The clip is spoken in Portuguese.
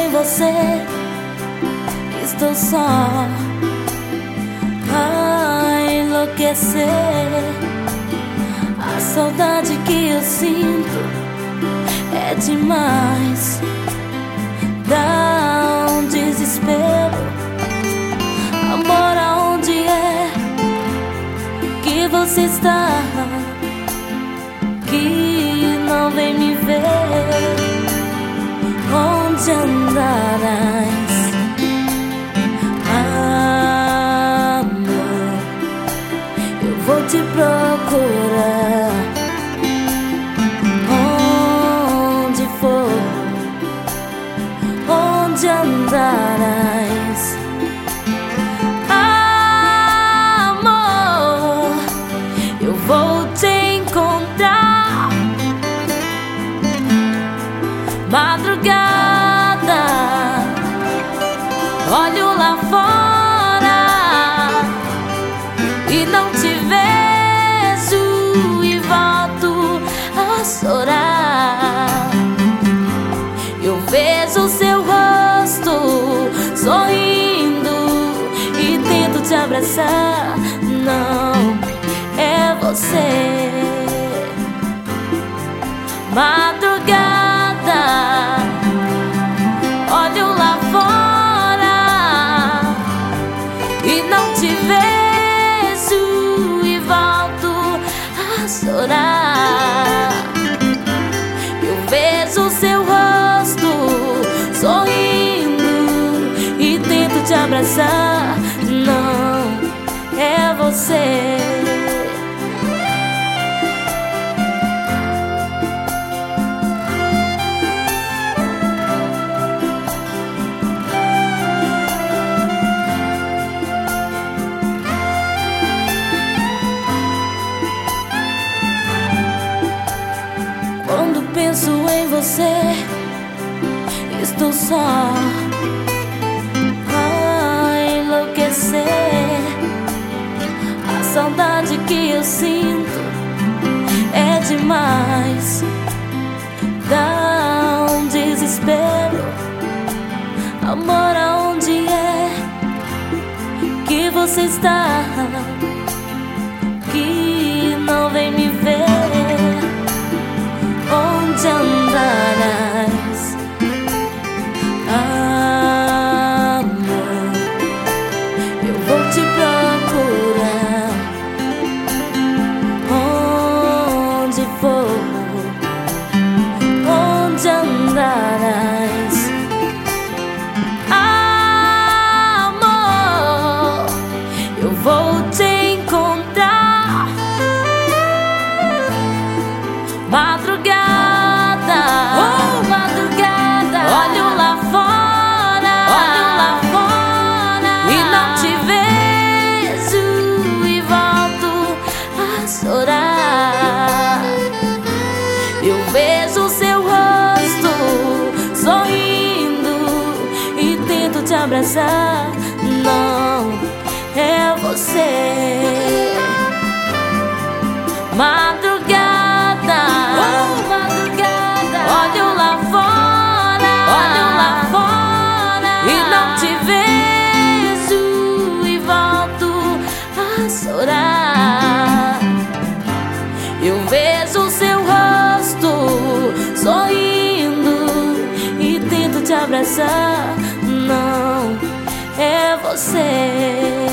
você, estou só a enlouquecer. A saudade que eu sinto é demais, dá um desespero. Amor, aonde é que você está? Que não vem me ver. Onde andarás, amor? Eu vou te procurar onde for. Onde andarás, amor? Eu vou te encontrar. Madrugada, olho lá fora e não te vejo e volto a chorar. Eu vejo seu rosto sorrindo e tento te abraçar. Não é você. Madrugada, olho lá fora e não te vejo e volto a chorar. Eu vejo seu rosto sorrindo e tento te abraçar. Não é você. Quando penso em você, estou só a enlouquecer. A saudade que eu sinto é demais, dá um desespero. Amor, aonde é que você está? Que não vem me ver. Onde andarás, amor? Eu vou te procurar onde for. Onde andarás, amor? Eu vou te encontrar. Madrugada, oh, madrugada, olho lá fora e não te vejo e volto a chorar. Eu vejo seu rosto sorrindo e tento te abraçar. Não é você. Madrugada, oh, madrugada, olho lá fora e não te vejo e volto a chorar. Eu vejo seu rosto sorrindo e tento te abraçar. Não é você.